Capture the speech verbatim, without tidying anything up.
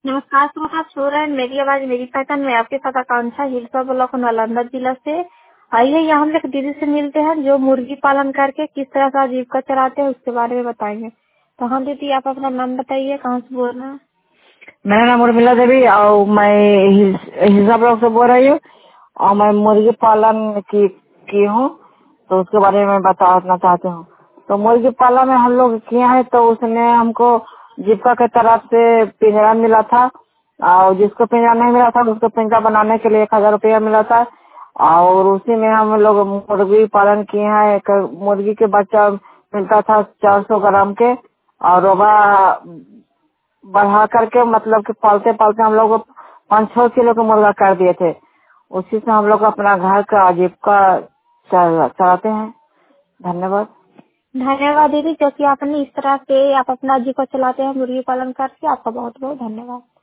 नमस्कार श्रोता, आप सुन रहे हैं मेरी आवाज मेरी पहचान में आपके साथ आकांक्षा हिलसा ब्लॉक नालंदा जिला से। आइए यहाँ हम एक दीदी से मिलते हैं जो मुर्गी पालन करके किस तरह का आजीविका चलाते हैं उसके बारे में बताएंगे। तो हाँ दीदी, आप अपना नाम बताइए, कहाँ से बोल रहे हैं? मेरा नाम उर्मिला देवी और मैं हिल- हिलसा ब्लॉक से बोल रही हूँ और मैं मुर्गी पालन की की हूँ, तो उसके बारे में बताना चाहती हूँ। तो मुर्गी पालन में हम लोग किए हैं, तो उसने हमको जीविका के तरफ से पिंजरा मिला था, और जिसको पिंजरा नहीं मिला था उसको पिंजरा बनाने के लिए एक हजार रुपया मिला था, और उसी में हम लोग मुर्गी पालन किए हैं। एक मुर्गी के बच्चा मिलता था चार सौ ग्राम के, और रोबा बढ़ा करके मतलब कि पालते पालते हम लोग पाँच छह किलो का मुर्गा कर दिए थे। उसी से हम लोग अपना घर का आजीविका चला- चलाते हैं। धन्यवाद। धन्यवाद दीदी, क्योंकि आपने इस तरह से आप अपना आजीविका चलाते हैं मुर्गी पालन करके। आपका बहुत बहुत धन्यवाद।